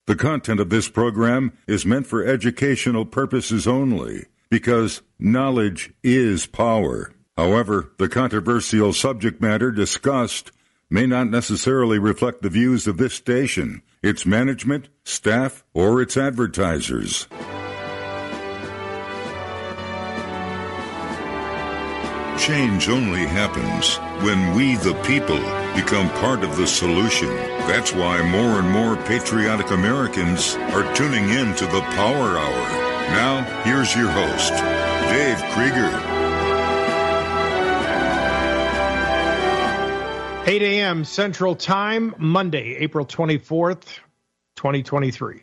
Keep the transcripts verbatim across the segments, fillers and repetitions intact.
The content of this program is meant for educational purposes only, because knowledge is power. However, the controversial subject matter discussed may not necessarily reflect the views of this station, its management, staff, or its advertisers. Change only happens when we, the people, become part of the solution. That's why more and more patriotic Americans are tuning in to the Power Hour. Now, here's your host, Dave Krieger. eight a.m. Central Time, Monday, April twenty-fourth, twenty twenty-three.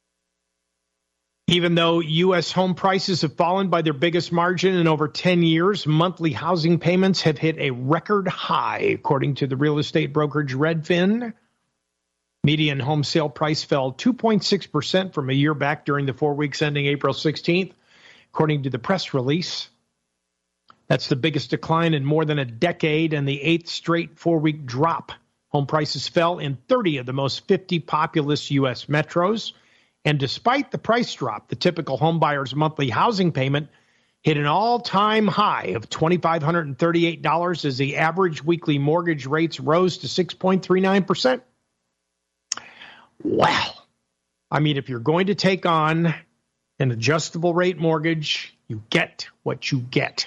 Even though U S home prices have fallen by their biggest margin in over ten years, monthly housing payments have hit a record high, according to the real estate brokerage Redfin. Median home sale price fell two point six percent from a year back during the four weeks ending April sixteenth, according to the press release. That's the biggest decline in more than a decade and the eighth straight four-week drop. Home prices fell in thirty of the most fifty populous U S metros. And despite the price drop, the typical homebuyer's monthly housing payment hit an all-time high of two thousand five hundred thirty-eight dollars as the average weekly mortgage rates rose to six point three nine percent. Well, I mean, if you're going to take on an adjustable rate mortgage, you get what you get.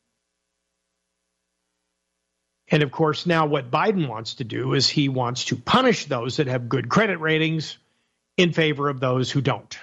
And, of course, now what Biden wants to do is he wants to punish those that have good credit ratings in favor of those who don't.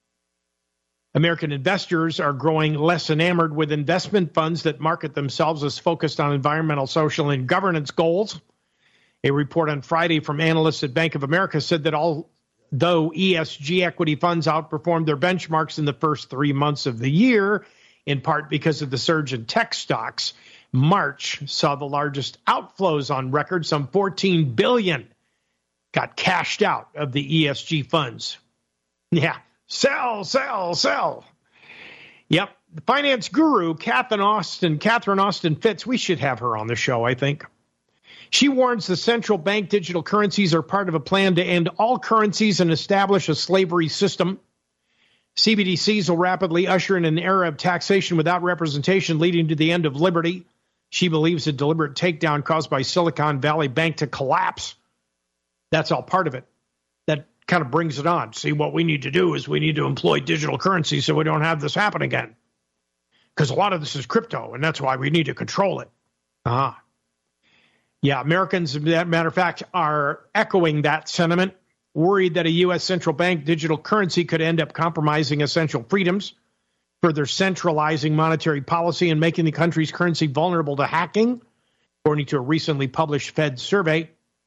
American investors are growing less enamored with investment funds that market themselves as focused on environmental, social, and governance goals. A report on Friday from analysts at Bank of America said that although E S G equity funds outperformed their benchmarks in the first three months of the year, in part because of the surge in tech stocks, March saw the largest outflows on record. Some fourteen billion dollars got cashed out of the E S G funds. Yeah, sell, sell, sell. Yep, the finance guru, Catherine Austin, Catherine Austin Fitts, we should have her on the show, I think. She warns the central bank digital currencies are part of a plan to end all currencies and establish a slavery system. C B D Cs will rapidly usher in an era of taxation without representation, leading to the end of liberty. She believes a deliberate takedown caused by Silicon Valley Bank to collapse. That's all part of it. That kind of brings it on. See, what we need to do is we need to employ digital currency so we don't have this happen again. Because a lot of this is crypto, and that's why we need to control it. Uh-huh. Yeah, Americans, as a matter of fact, are echoing that sentiment, worried that a U S central bank digital currency could end up compromising essential freedoms, further centralizing monetary policy and making the country's currency vulnerable to hacking, according to a recently published Fed survey.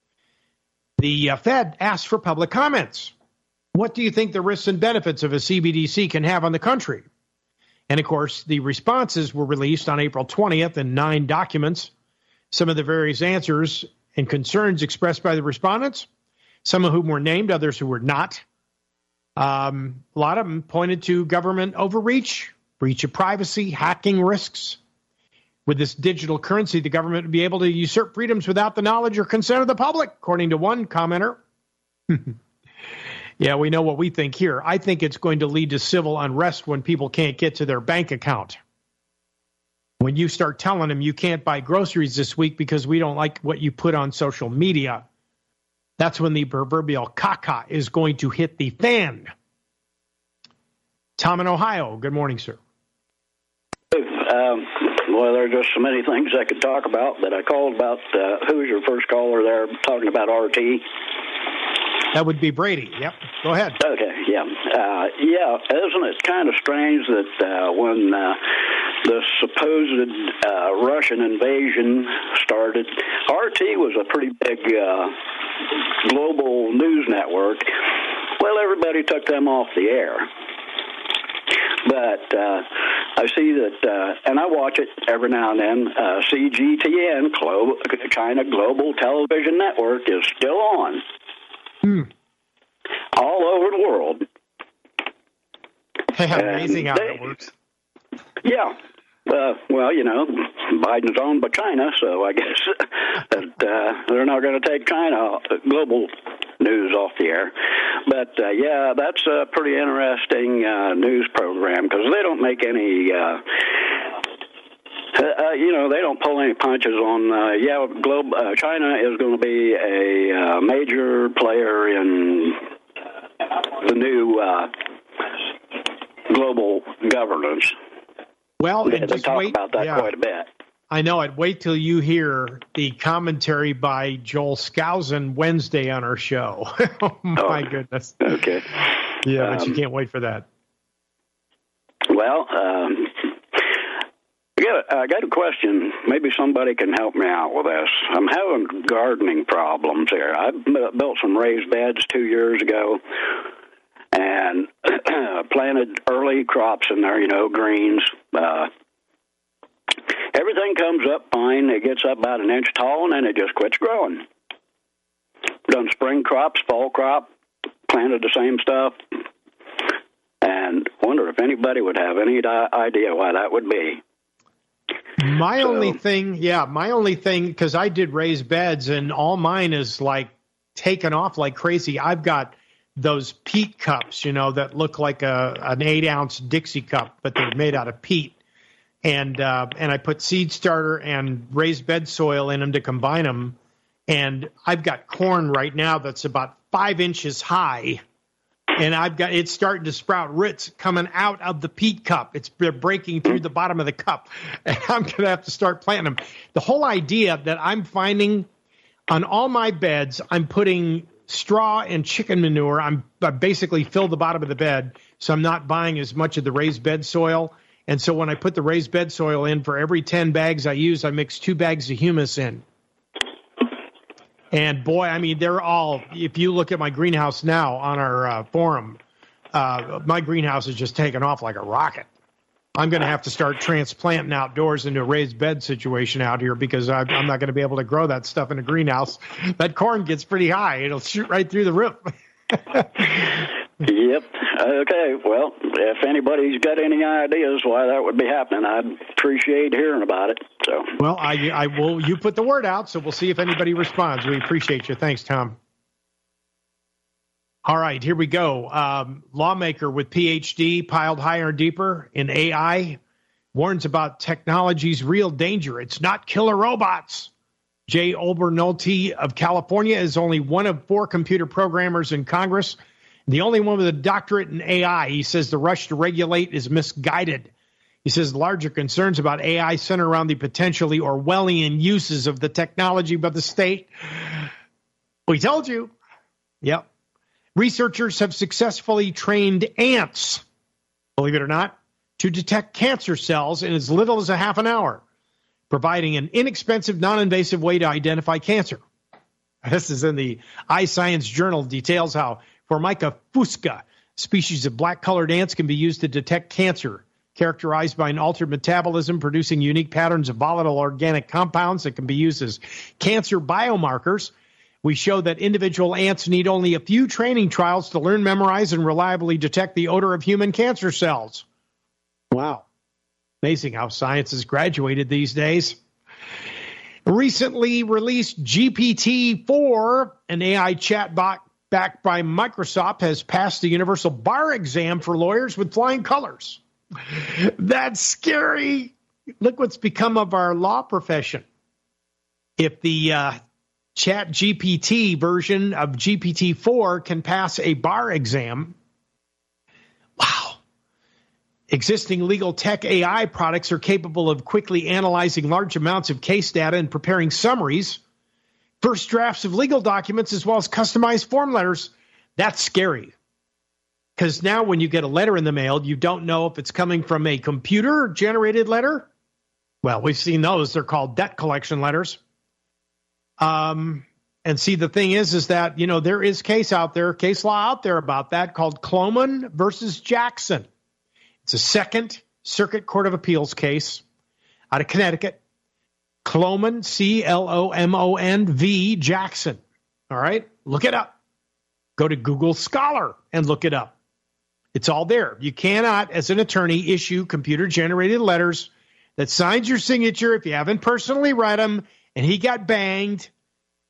The uh, Fed asked for public comments. What do you think the risks and benefits of a C B D C can have on the country? And, of course, the responses were released on April twentieth in nine documents. Some of the various answers and concerns expressed by the respondents, some of whom were named, others who were not. Um, a lot of them pointed to government overreach, breach of privacy, hacking risks. With this digital currency, the government would be able to usurp freedoms without the knowledge or consent of the public, according to one commenter. Yeah, we know what we think here. I think it's going to lead to civil unrest when people can't get to their bank account. When you start telling them you can't buy groceries this week because we don't like what you put on social media, that's when the proverbial caca is going to hit the fan. Tom in Ohio. Good morning, sir. Um, well, there are just so many things I could talk about, but I called about, uh, who was your first caller there talking about R T? That would be Brady. Yep. Go ahead. Okay, yeah. Uh, yeah, isn't it kind of strange that uh, when uh, the supposed uh, Russian invasion started, R T was a pretty big uh, global news network. Well, everybody took them off the air. But uh, I see that, uh, and I watch it every now and then, uh, C G T N, Glo- China Global Television Network, is still on. Hmm. All over the world. Amazing how that works. Yeah. Uh, well, you know, Biden's owned by China, so I guess that uh, they're not going to take China global news off the air. But, uh, yeah, that's a pretty interesting uh, news program because they don't make any, uh, uh, you know, they don't pull any punches on, uh, yeah, globe, uh, China is going to be a uh, major player in the new uh, global governance. Well, they, and they just talk wait, about that yeah. quite a bit. I know it. Wait till you hear the commentary by Joel Skousen Wednesday on our show. Oh, my oh, goodness. Okay. Yeah, um, but you can't wait for that. Well, um, yeah, I got a question. Maybe somebody can help me out with this. I'm having gardening problems here. I built some raised beds two years ago and planted early crops in there, you know, greens. Uh, everything comes up fine. It gets up about an inch tall, and then it just quits growing. Done spring crops, fall crop, planted the same stuff, and wonder if anybody would have any idea why that would be. My so, only thing, yeah, my only thing, because I did raised beds, and all mine is like taken off like crazy. I've got those peat cups, you know, that look like a an eight ounce Dixie cup, but they're made out of peat. And uh, and I put seed starter and raised bed soil in them to combine them. And I've got corn right now that's about five inches high. And I've got it's starting to sprout roots coming out of the peat cup. It's they're breaking through the bottom of the cup. And I'm going to have to start planting them. The whole idea that I'm finding on all my beds, I'm putting straw and chicken manure. I'm I basically fill the bottom of the bed, so I'm not buying as much of the raised bed soil. And so when I put the raised bed soil in, for every ten bags I use, I mix two bags of humus in. And boy, I mean, they're all, if you look at my greenhouse now on our uh, forum, uh, my greenhouse is just taking off like a rocket. I'm going to have to start transplanting outdoors into a raised bed situation out here because I, I'm not going to be able to grow that stuff in a greenhouse. That corn gets pretty high. It'll shoot right through the roof. Yep. Okay. Well, if anybody's got any ideas why that would be happening, I'd appreciate hearing about it. So. Well, I, I will. You put the word out, so we'll see if anybody responds. We appreciate you. Thanks, Tom. All right, here we go. Um, lawmaker with P H D piled higher and deeper in A I warns about technology's real danger. It's not killer robots. Jay Obernolte of California is only one of four computer programmers in Congress, the only one with a doctorate in A I. He says the rush to regulate is misguided. He says larger concerns about A I center around the potentially Orwellian uses of the technology by the state. We told you. Yep. Researchers have successfully trained ants, believe it or not, to detect cancer cells in as little as a half an hour, providing an inexpensive, non-invasive way to identify cancer. This is in the iScience Journal, details how Formica fusca, species of black-colored ants, can be used to detect cancer, characterized by an altered metabolism producing unique patterns of volatile organic compounds that can be used as cancer biomarkers. We show that individual ants need only a few training trials to learn, memorize, and reliably detect the odor of human cancer cells. Wow. Amazing how science has graduated these days. Recently released G P T four, an A I chatbot backed by Microsoft, has passed the universal bar exam for lawyers with flying colors. That's scary. Look what's become of our law profession. If the uh, Chat G P T version of G P T four can pass a bar exam, wow. Existing legal tech A I products are capable of quickly analyzing large amounts of case data and preparing summaries, first drafts of legal documents, as well as customized form letters. That's scary. Because now when you get a letter in the mail, you don't know if it's coming from a computer-generated letter. Well, we've seen those. They're called debt collection letters. Um, and see, the thing is, is that, you know, there is case out there, case law out there about that called Clomon versus Jackson. It's a Second Circuit Court of Appeals case out of Connecticut. Clomon, C L O M O N V, Jackson. All right, look it up. Go to Google Scholar and look it up. It's all there. You cannot, as an attorney, issue computer-generated letters that signs your signature if you haven't personally read them, and he got banged.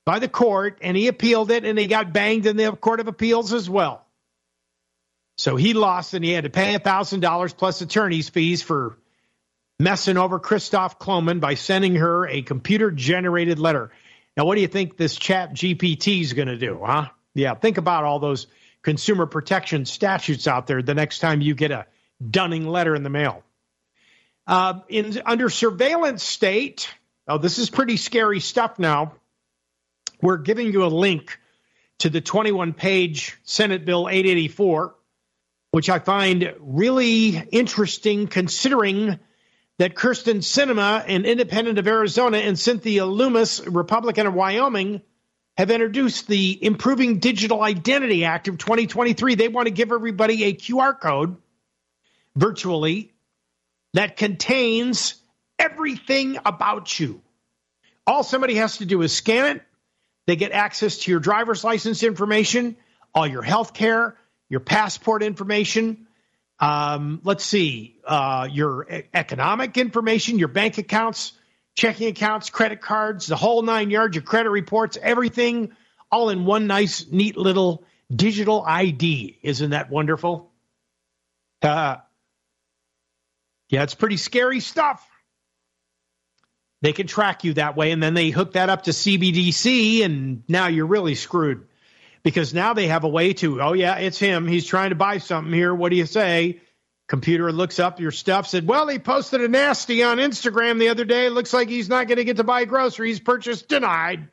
by the court, and he appealed it, and he got banged in the Court of Appeals as well. So he lost, and he had to pay one thousand dollars plus attorney's fees for messing over Christoph Kloman by sending her a computer-generated letter. Now, what do you think this Chat G P T is going to do, huh? Yeah, think about all those consumer protection statutes out there the next time you get a dunning letter in the mail. Uh, in under surveillance state, oh, this is pretty scary stuff now. We're giving you a link to the twenty-one page Senate Bill eight eighty-four, which I find really interesting considering that Kirsten Sinema, an independent of Arizona, and Cynthia Loomis, Republican of Wyoming, have introduced the Improving Digital Identity Act of twenty twenty-three. They want to give everybody a Q R code virtually that contains everything about you. All somebody has to do is scan it. They get access to your driver's license information, all your health care, your passport information. Um, let's see, uh, your e- economic information, your bank accounts, checking accounts, credit cards, the whole nine yards, your credit reports, everything, all in one nice, neat little digital I D. Isn't that wonderful? Uh, yeah, it's pretty scary stuff. They can track you that way, and then they hook that up to C B D C, and now you're really screwed. Because now they have a way to, oh, yeah, it's him. He's trying to buy something here. What do you say? Computer looks up your stuff, said, well, he posted a nasty on Instagram the other day. Looks like he's not going to get to buy groceries. Purchase denied.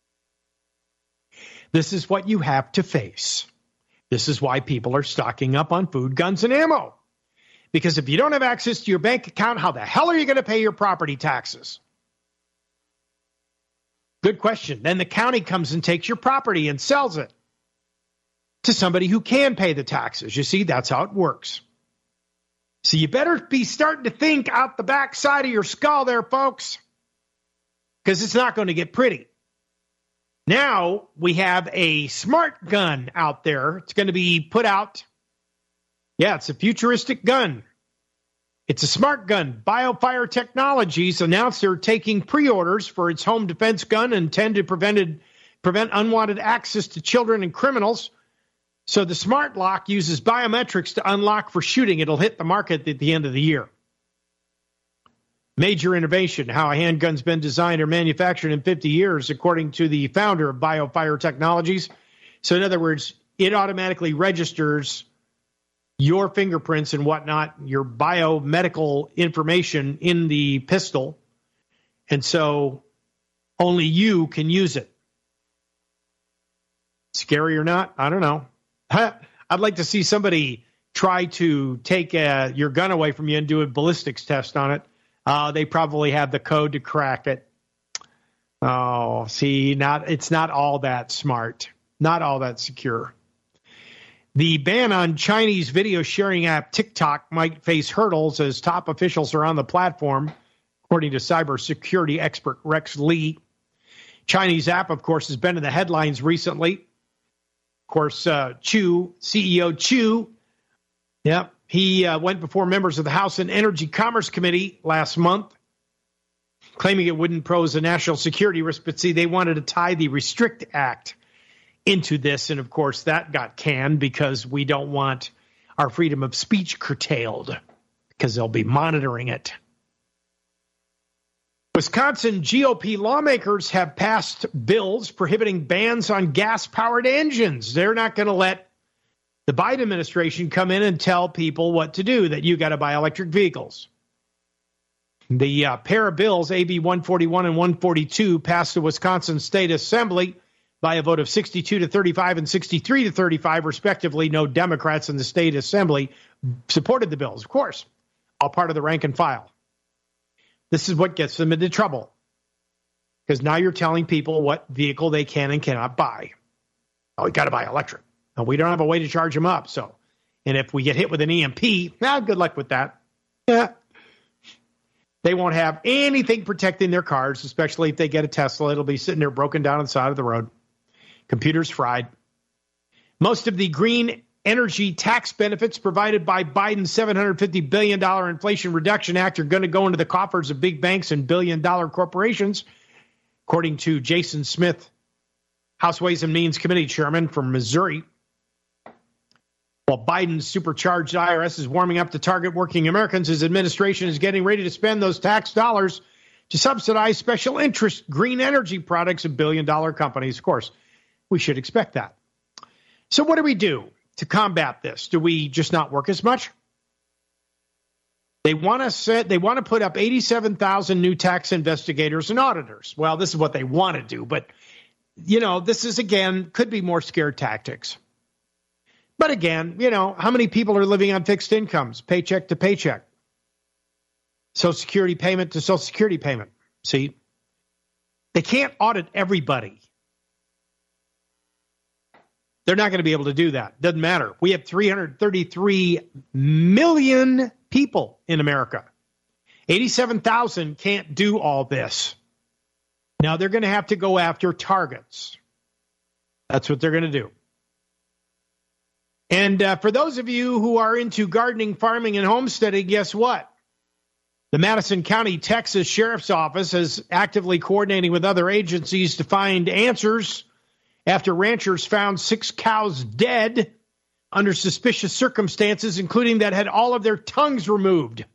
This is what you have to face. This is why people are stocking up on food, guns, and ammo. Because if you don't have access to your bank account, how the hell are you going to pay your property taxes? Good question. Then the county comes and takes your property and sells it to somebody who can pay the taxes. You see, that's how it works. So you better be starting to think out the back side of your skull there, folks, because it's not going to get pretty. Now we have a smart gun out there. It's going to be put out. Yeah, it's a futuristic gun. It's a smart gun. BioFire Technologies announced they're taking pre-orders for its home defense gun and intend to prevent, prevent unwanted access to children and criminals. So the smart lock uses biometrics to unlock for shooting. It'll hit the market at the end of the year. Major innovation, how a handgun's been designed or manufactured in fifty years, according to the founder of BioFire Technologies. So in other words, it automatically registers your fingerprints and whatnot, your biomedical information in the pistol. And so only you can use it. Scary or not? I don't know. I'd like to see somebody try to take uh, your gun away from you and do a ballistics test on it. Uh, they probably have the code to crack it. Oh, see, not it's not all that smart, not all that secure. The ban on Chinese video sharing app TikTok might face hurdles as top officials are on the platform, according to cybersecurity expert Rex Lee. Chinese app, of course, has been in the headlines recently. Of course, uh, Chu, C E O Chu, yeah, he uh, went before members of the House and Energy Commerce Committee last month, claiming it wouldn't pose a national security risk. But see, they wanted to tie the Restrict Act into this. And, of course, that got canned because we don't want our freedom of speech curtailed because they'll be monitoring it. Wisconsin G O P lawmakers have passed bills prohibiting bans on gas-powered engines. They're not going to let the Biden administration come in and tell people what to do, that you got to buy electric vehicles. The uh, pair of bills, A B one forty-one and one forty-two, passed the Wisconsin State Assembly by a vote of sixty-two to thirty-five and sixty-three to thirty-five, respectively. No Democrats in the State Assembly supported the bills, of course, all part of the rank and file. This is what gets them into trouble, because now you're telling people what vehicle they can and cannot buy. Oh, you got to buy electric. And we don't have a way to charge them up. So, and if we get hit with an E M P, well, good luck with that. Yeah. They won't have anything protecting their cars, especially if they get a Tesla. It'll be sitting there broken down on the side of the road. Computers fried. Most of the green energy tax benefits provided by Biden's seven hundred fifty billion dollars Inflation Reduction Act are going to go into the coffers of big banks and billion-dollar corporations, according to Jason Smith, House Ways and Means Committee chairman from Missouri. While Biden's supercharged I R S is warming up to target working Americans, his administration is getting ready to spend those tax dollars to subsidize special interest green energy products of billion-dollar companies. Of course, we should expect that. So what do we do to combat this? Do we just not work as much? They want to set, they want to put up eighty-seven thousand new tax investigators and auditors. Well, this is what they want to do, but you know, this is again could be more scare tactics. But again, you know, how many people are living on fixed incomes, paycheck to paycheck? Social Security payment to Social Security payment. See, they can't audit everybody. They're not going to be able to do that. Doesn't matter. We have three hundred thirty-three million people in America. eighty-seven thousand can't do all this. Now they're going to have to go after targets. That's what they're going to do. And uh, for those of you who are into gardening, farming, and homesteading, guess what? The Madison County, Texas Sheriff's Office is actively coordinating with other agencies to find answers after ranchers found six cows dead under suspicious circumstances, including that had all of their tongues removed.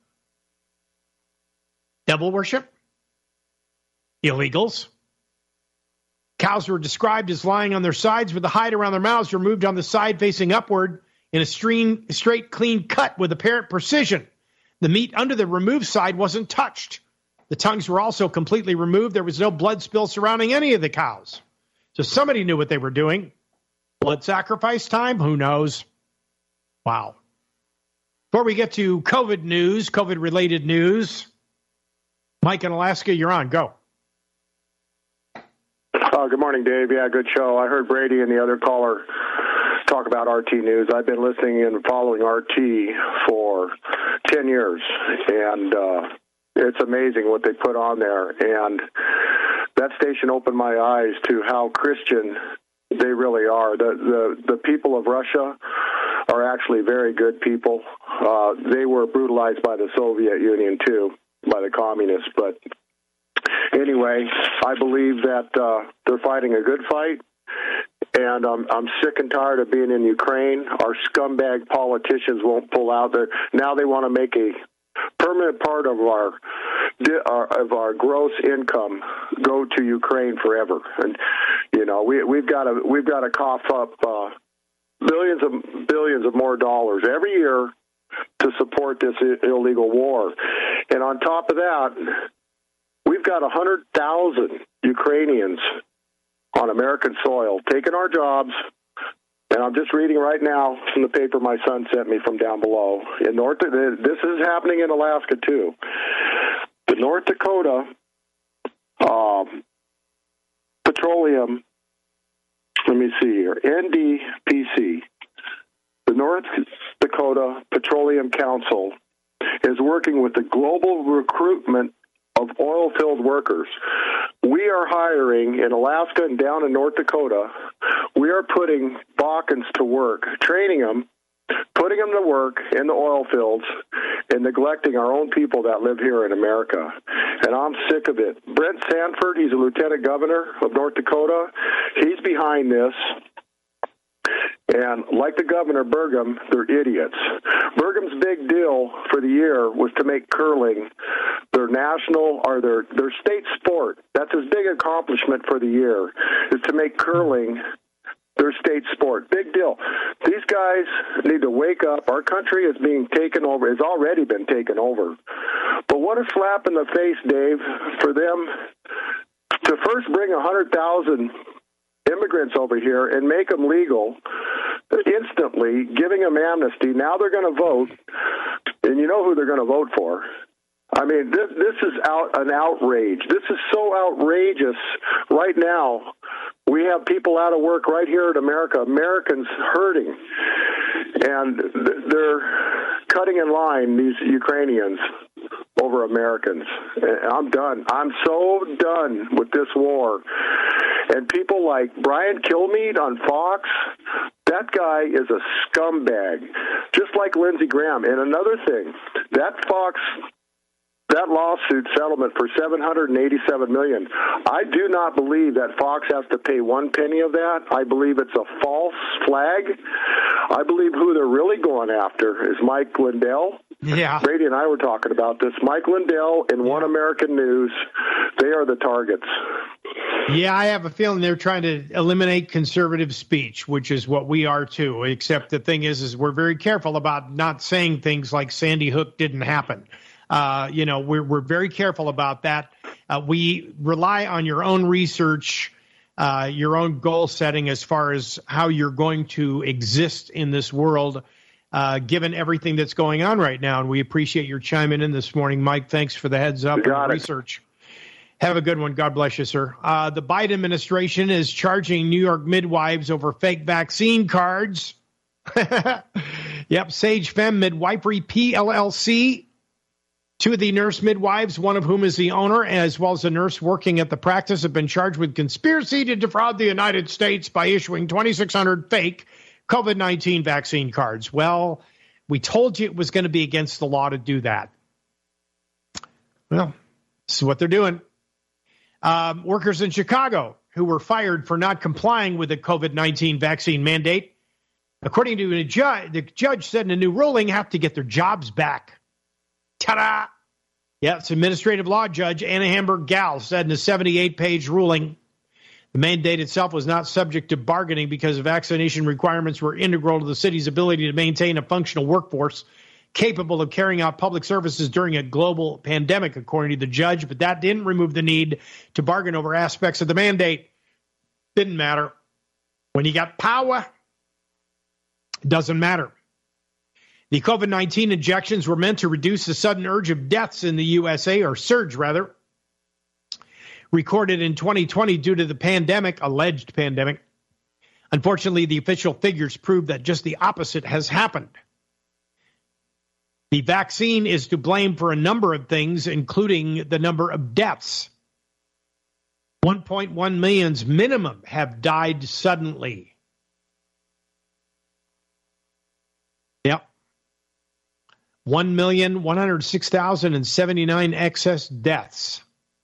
Devil worship? Illegals? Cows were described as lying on their sides with the hide around their mouths removed on the side facing upward in a stream, straight, clean cut with apparent precision. The meat under the removed side wasn't touched. The tongues were also completely removed. There was no blood spill surrounding any of the cows. So somebody knew what they were doing. Blood sacrifice time? Who knows? Wow. Before we get to COVID news, COVID-related news, Mike in Alaska, you're on. Go. Uh, good morning, Dave. Yeah, good show. I heard Brady and the other caller talk about R T News. I've been listening and following R T for ten years, and uh, it's amazing what they put on there. And that station opened my eyes to how Christian they really are. The the, the people of Russia are actually very good people. Uh, they were brutalized by the Soviet Union, too, by the communists. But anyway, I believe that uh, they're fighting a good fight. And um, I'm sick and tired of being in Ukraine. Our scumbag politicians won't pull out there. Now they want to make a permanent part of our, our of our gross income go to Ukraine forever. And you know we we've got to we've got to cough up uh, billions of billions of more dollars every year to support this illegal war. And on top of that, we've got a hundred thousand Ukrainians on American soil, taking our jobs, and I'm just reading right now from the paper my son sent me from down below. In North, this is happening in Alaska too. The North Dakota um, Petroleum, let me see here, N D P C, the North Dakota Petroleum Council is working with the global recruitment of oil-filled workers. We are hiring in Alaska and down in North Dakota. We are putting Bakkens to work, training them, putting them to work in the oil fields, and neglecting our own people that live here in America. And I'm sick of it. Brent Sanford, he's a lieutenant governor of North Dakota. He's behind this. And like the governor, Burgum, they're idiots. Burgum's big deal for the year was to make curling their national or their, their state sport. That's his big accomplishment for the year, is to make curling their state sport. Big deal. These guys need to wake up. Our country is being taken over, has already been taken over. But what a slap in the face, Dave, for them to first bring one hundred thousand immigrants over here and make them legal instantly, giving them amnesty. Now they're going to vote, and you know who they're going to vote for. I mean, this, this is out, an outrage. This is so outrageous right now. We have people out of work right here in America, Americans hurting, and they're cutting in line, these Ukrainians, over Americans. I'm done. I'm so done with this war. And people like Brian Kilmeade on Fox, that guy is a scumbag, just like Lindsey Graham. And another thing, that Fox that lawsuit settlement for seven hundred eighty-seven million dollars. I do not believe that Fox has to pay one penny of that. I believe it's a false flag. I believe who they're really going after is Mike Lindell. Yeah. Brady and I were talking about this. Mike Lindell and One American News, they are the targets. Yeah, I have a feeling they're trying to eliminate conservative speech, which is what we are too, except the thing is, is we're very careful about not saying things like Sandy Hook didn't happen. Uh, you know, we're we're very careful about that. Uh, we rely on your own research, uh, your own goal setting as far as how you're going to exist in this world, uh, given everything that's going on right now. And we appreciate your chiming in this morning, Mike. Thanks for the heads up and the research. Have a good one. God bless you, sir. Uh, the Biden administration is charging New York midwives over fake vaccine cards. Yep, Sage Femme Midwifery P L L C. Two of the nurse midwives, one of whom is the owner, as well as a nurse working at the practice, have been charged with conspiracy to defraud the United States by issuing twenty-six hundred fake COVID nineteen vaccine cards. Well, we told you it was going to be against the law to do that. Well, this is what they're doing. Um, workers in Chicago who were fired for not complying with the COVID nineteen vaccine mandate, according to a judge, the judge said in a new ruling, have to get their jobs back. Ta-da! Yeah, it's administrative law judge Anna Hamburg-Gal said in a seventy-eight page ruling. The mandate itself was not subject to bargaining because vaccination requirements were integral to the city's ability to maintain a functional workforce capable of carrying out public services during a global pandemic, according to the judge. But that didn't remove the need to bargain over aspects of the mandate. Didn't matter. When you got power, it doesn't matter. The COVID nineteen injections were meant to reduce the sudden urge of deaths in the U S A, or surge rather, recorded in twenty twenty due to the pandemic, alleged pandemic. Unfortunately, the official figures prove that just the opposite has happened. The vaccine is to blame for a number of things, including the number of deaths. one point one millions minimum have died suddenly. Yep. one million one hundred six thousand seventy-nine excess deaths.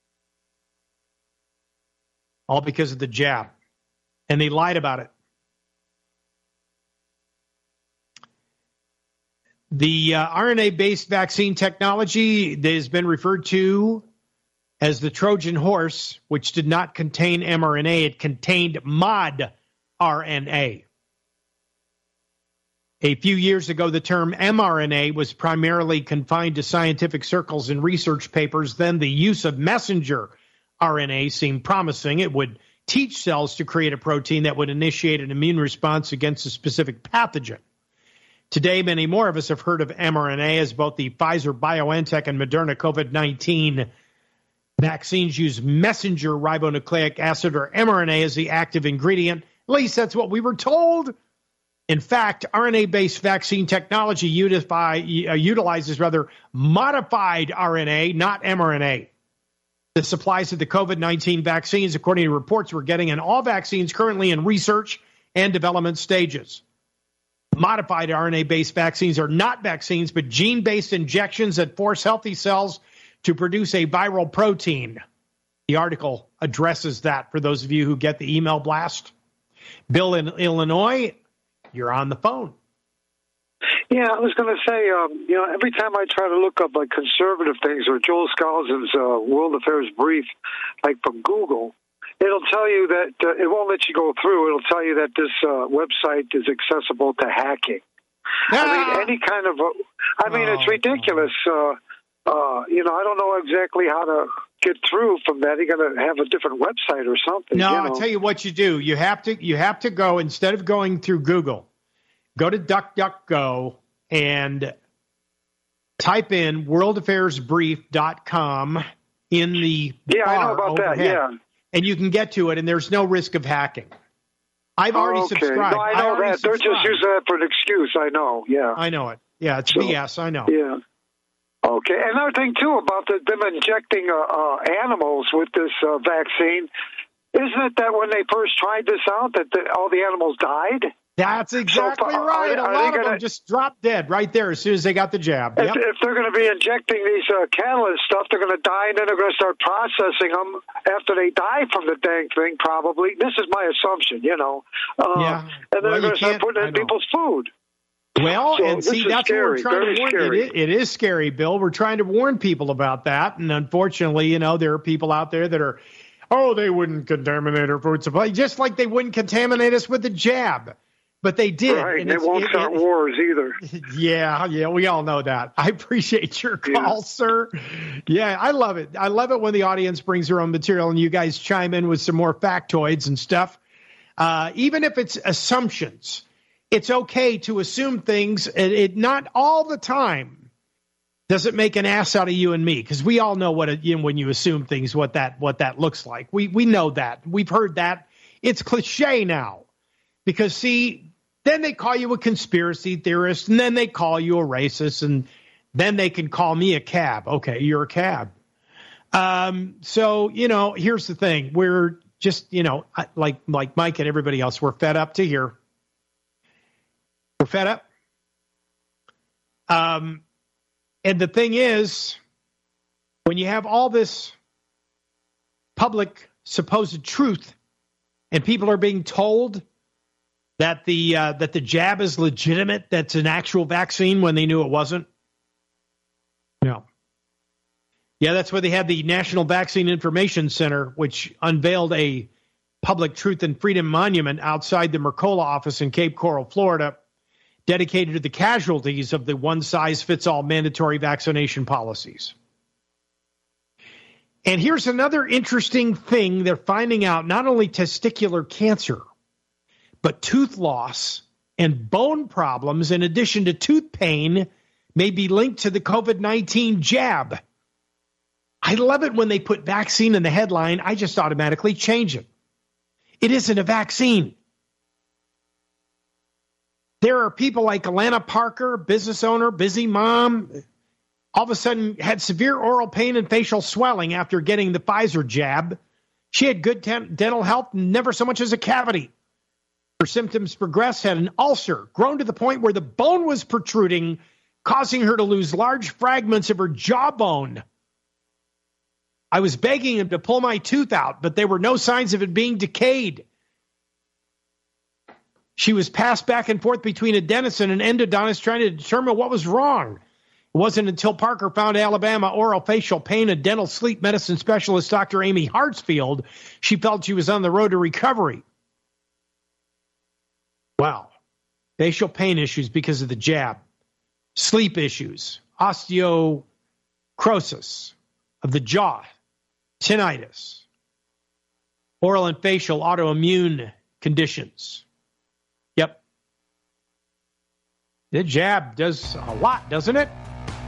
All because of the jab. And they lied about it. The uh, R N A-based vaccine technology that has been referred to as the Trojan horse, which did not contain mRNA, it contained mod R N A. A few years ago, the term mRNA was primarily confined to scientific circles and research papers. Then the use of messenger R N A seemed promising. It would teach cells to create a protein that would initiate an immune response against a specific pathogen. Today, many more of us have heard of mRNA, as both the Pfizer-BioNTech and Moderna COVID nineteen vaccines use messenger ribonucleic acid, or mRNA, as the active ingredient. At least that's what we were told. In fact, R N A-based vaccine technology unify, uh, utilizes rather modified R N A, not mRNA. This applies to the COVID nineteen vaccines, according to reports we're getting, in all vaccines currently in research and development stages. Modified R N A-based vaccines are not vaccines, but gene-based injections that force healthy cells to produce a viral protein. The article addresses that for those of you who get the email blast. Bill in Illinois, you're on the phone. Yeah, I was going to say, um, you know, every time I try to look up like conservative things or Joel Scalzon's uh, World Affairs Brief, like from Google, it'll tell you that uh, it won't let you go through. It'll tell you that this uh, website is accessible to hacking. Ah! I mean, any kind of, uh, I mean, oh, it's ridiculous. Uh, uh, you know, I don't know exactly how to get through from that. You got to have a different website or something. No, you know? I'll tell you what you do. You have to, you have to go, instead of going through Google, go to DuckDuckGo and type in world affairs brief dot com in the yeah, bar I know about overhead, that. Yeah, and you can get to it, and there's no risk of hacking. I've already oh, okay. subscribed. No, I know I that. They're just using that for an excuse. I know. Yeah, I know it. Yeah, it's so, B S. I know. Yeah. Okay. Another thing too about the, them injecting uh, uh, animals with this uh, vaccine, isn't it that when they first tried this out, that the, all the animals died? That's exactly so, right. Are, a are lot of gonna, them just dropped dead right there as soon as they got the jab. If, yep. if they're going to be injecting these uh, catalyst stuff, they're going to die, and then they're going to start processing them after they die from the dang thing, probably. This is my assumption, you know. Uh, yeah. And then well, they're going to start putting it in people's food. Well, so and see, that's scary, what we're trying to warn. Scary. It is, it is scary, Bill. We're trying to warn people about that. And unfortunately, you know, there are people out there that are, oh, they wouldn't contaminate our food supply, just like they wouldn't contaminate us with the jab. But they did. Right, and they won't it, start it, wars either. Yeah, yeah, we all know that. I appreciate your call, yeah. sir. Yeah, I love it. I love it when the audience brings their own material and you guys chime in with some more factoids and stuff. Uh, even if it's assumptions, it's okay to assume things. It, it not all the time does it make an ass out of you and me, because we all know what it, you know, when you assume things, what that what that looks like. We we know that. We've heard that. It's cliche now, because see. Then they call you a conspiracy theorist, and then they call you a racist, and then they can call me a cab. Okay, you're a cab. Um, so, you know, here's the thing. We're just, you know, like like Mike and everybody else, we're fed up to here. We're fed up. Um, and the thing is, when you have all this public supposed truth, and people are being told that the uh, that the jab is legitimate, that's an actual vaccine when they knew it wasn't? No. Yeah, that's where they had the National Vaccine Information Center, which unveiled a public truth and freedom monument outside the Mercola office in Cape Coral, Florida, dedicated to the casualties of the one-size-fits-all mandatory vaccination policies. And here's another interesting thing they're finding out: not only testicular cancer, but tooth loss and bone problems, in addition to tooth pain, may be linked to the COVID nineteen jab. I love it when they put vaccine in the headline. I just automatically change it. It isn't a vaccine. There are people like Alana Parker, business owner, busy mom, all of a sudden had severe oral pain and facial swelling after getting the Pfizer jab. She had good ten- dental health, never so much as a cavity. Her symptoms progressed, had an ulcer, grown to the point where the bone was protruding, causing her to lose large fragments of her jawbone. I was begging him to pull my tooth out, but there were no signs of it being decayed. She was passed back and forth between a dentist and an endodontist trying to determine what was wrong. It wasn't until Parker found Alabama orofacial pain and dental sleep medicine specialist Doctor Amy Hartsfield, she felt she was on the road to recovery. Wow. Facial pain issues because of the jab. Sleep issues. Osteocrosis of the jaw. Tinnitus. Oral and facial autoimmune conditions. Yep. The jab does a lot, doesn't it?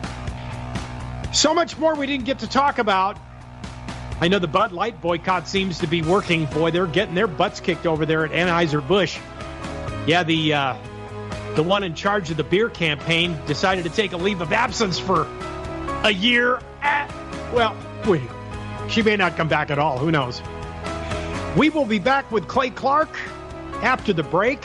So much more we didn't get to talk about. I know the Bud Light boycott seems to be working. Boy, they're getting their butts kicked over there at Anheuser-Busch. Yeah, the uh, the one in charge of the beer campaign decided to take a leave of absence for a year. At, well, wait, she may not come back at all. Who knows? We will be back with Clay Clark after the break.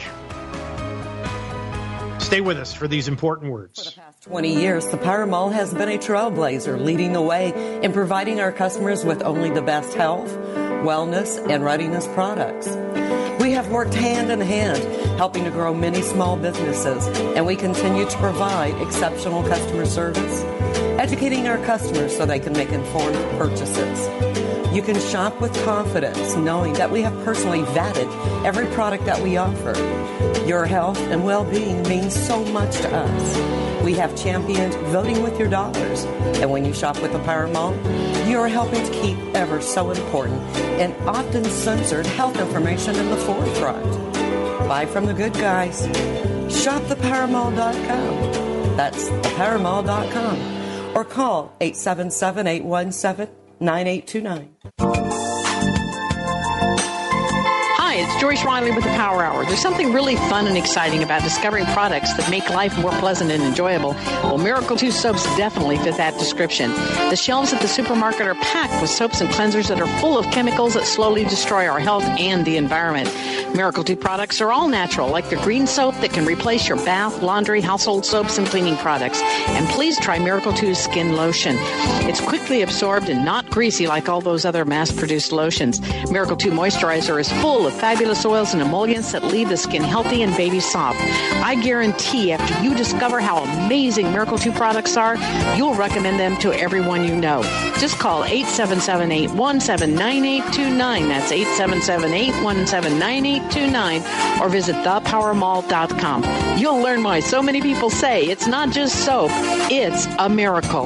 Stay with us for these important words. For the past twenty years, the Power Mall has been a trailblazer, leading the way in providing our customers with only the best health, wellness, and readiness products. We have worked hand in hand, helping to grow many small businesses, and we continue to provide exceptional customer service, educating our customers so they can make informed purchases. You can shop with confidence, knowing that we have personally vetted every product that we offer. Your health and well-being means so much to us. We have championed voting with your dollars, and when you shop with the Power Mall, you are helping to keep ever so important and often censored health information in the forefront. Buy from the good guys. Shop the power mall dot com. That's the power mall dot com. Or call eight seven seven, eight one seven, nine eight two nine. Hi, it's Joyce Riley with the Power Hour. There's something really fun and exciting about discovering products that make life more pleasant and enjoyable. Well, Miracle two soaps definitely fit that description. The shelves at the supermarket are packed with soaps and cleansers that are full of chemicals that slowly destroy our health and the environment. Miracle two products are all natural, like the green soap that can replace your bath, laundry, household soaps, and cleaning products. And please try Miracle two's skin lotion. It's quickly absorbed and not greasy like all those other mass-produced lotions. Miracle two Moisturizer is full of fabulous oils and emollients that leave the skin healthy and baby soft. I guarantee after you discover how amazing Miracle two products are, you'll recommend them to everyone you know. Just call eight seven seven, eight one seven, nine eight two nine. That's eight seven seven, eight one seven, nine eight two nine. Or visit the power mall dot com. You'll learn why so many people say it's not just soap, it's a miracle.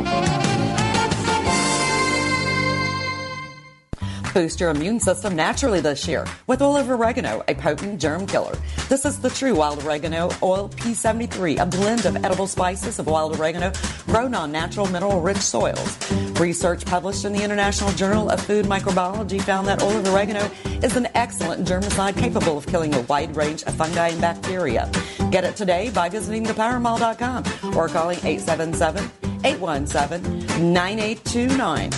Boost your immune system naturally this year with olive oregano, a potent germ killer. This is the true wild oregano oil P seventy-three, a blend of edible spices of wild oregano grown on natural mineral-rich soils. Research published in the International Journal of Food Microbiology found that olive oregano is an excellent germicide capable of killing a wide range of fungi and bacteria. Get it today by visiting the power mall dot com or calling eight seven seven, eight one seven, nine eight two nine.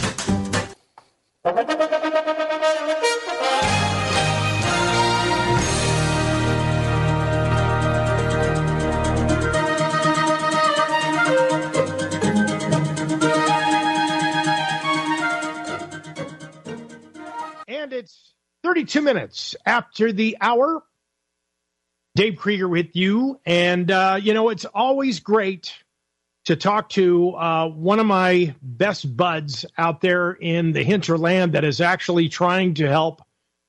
And it's thirty-two minutes after the hour. Dave Krieger with you. And, uh, you know, it's always great to talk to uh, one of my best buds out there in the hinterland that is actually trying to help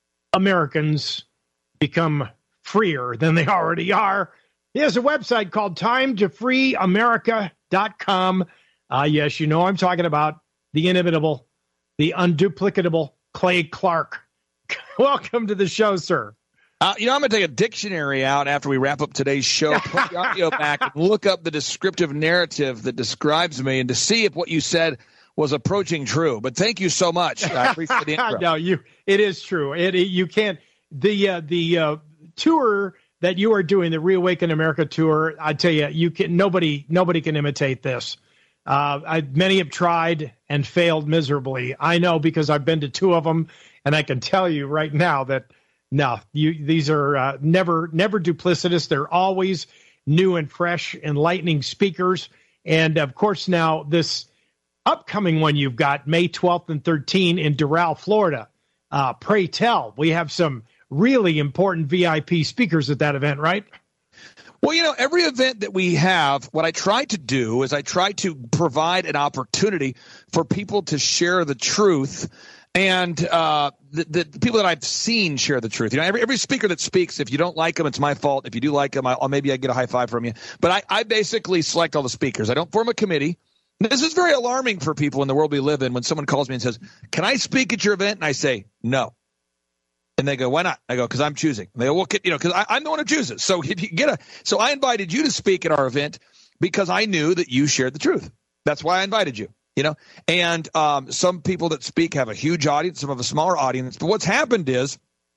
Americans become freer than they already are. He has a website called time to free america dot com. Uh, yes, you know I'm talking about the inimitable, the unduplicatable Clay Clark. Welcome to the show, sir. Uh, you know, I'm going to take a dictionary out after we wrap up today's show, put the audio back, and look up the descriptive narrative that describes me and to see if what you said was approaching true. But thank you so much. I appreciate the intro. No, you, it is true. It, it you can't, the, uh, the uh, tour that you are doing, the Reawaken America tour, I tell you, you can, nobody, nobody can imitate this. Uh, I, many have tried and failed miserably. I know because I've been to two of them, and I can tell you right now that no, you, these are uh, never, never duplicitous. They're always new and fresh, enlightening speakers. And of course, now this upcoming one you've got May twelfth and thirteenth in Doral, Florida. Uh, pray tell, we have some really important V I P speakers at that event, right? Well, you know, every event that we have, what I try to do is I try to provide an opportunity for people to share the truth. And uh, the, the people that I've seen share the truth. You know, every, every speaker that speaks, if you don't like them, it's my fault. If you do like them, I'll, maybe I get a high five from you. But I, I basically select all the speakers. I don't form a committee. This is very alarming for people in the world we live in when someone calls me and says, can I speak at your event? And I say, no. And they go, why not? I go, because I'm choosing. And they go, well, you know, because I'm the one who chooses. So if you get a, so I invited you to speak at our event because I knew that you shared the truth. That's why I invited you. You know, and um, some people that speak have a huge audience, some have a smaller audience. But what's happened is,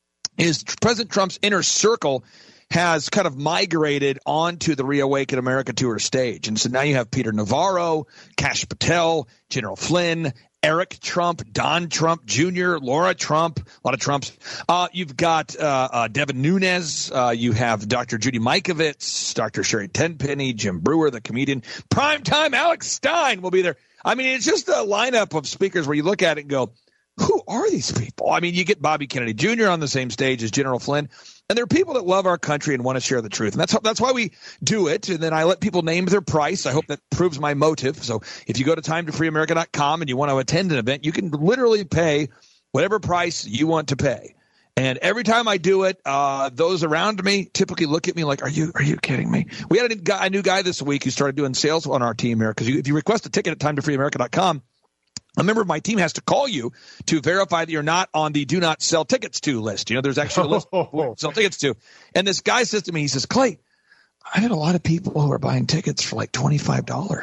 is President Trump's inner circle has kind of migrated onto the Reawaken America Tour stage. And so now you have Peter Navarro, Kash Patel, General Flynn, Eric Trump, Don Trump Junior, Laura Trump, a lot of Trumps. Uh, you've got uh, uh, Devin Nunes. Uh, you have Doctor Judy Mikovits, Doctor Sherry Tenpenny, Jim Brewer, the comedian. Primetime Alex Stein will be there. I mean, it's just a lineup of speakers where you look at it and go, who are these people? I mean, you get Bobby Kennedy Junior on the same stage as General Flynn. And there are people that love our country and want to share the truth. And that's how, that's why we do it. And then I let people name their price. I hope that proves my motive. So if you go to time to free america dot com and you want to attend an event, you can literally pay whatever price you want to pay. And every time I do it, uh, those around me typically look at me like, are you are you kidding me? We had a, guy, a new guy this week who started doing sales on our team here. Because if you request a ticket at time to free america dot com, a member of my team has to call you to verify that you're not on the do not sell tickets to list. You know, there's actually a list of sell tickets to. And this guy says to me, he says, Clay, I have a lot of people who are buying tickets for like twenty-five dollars.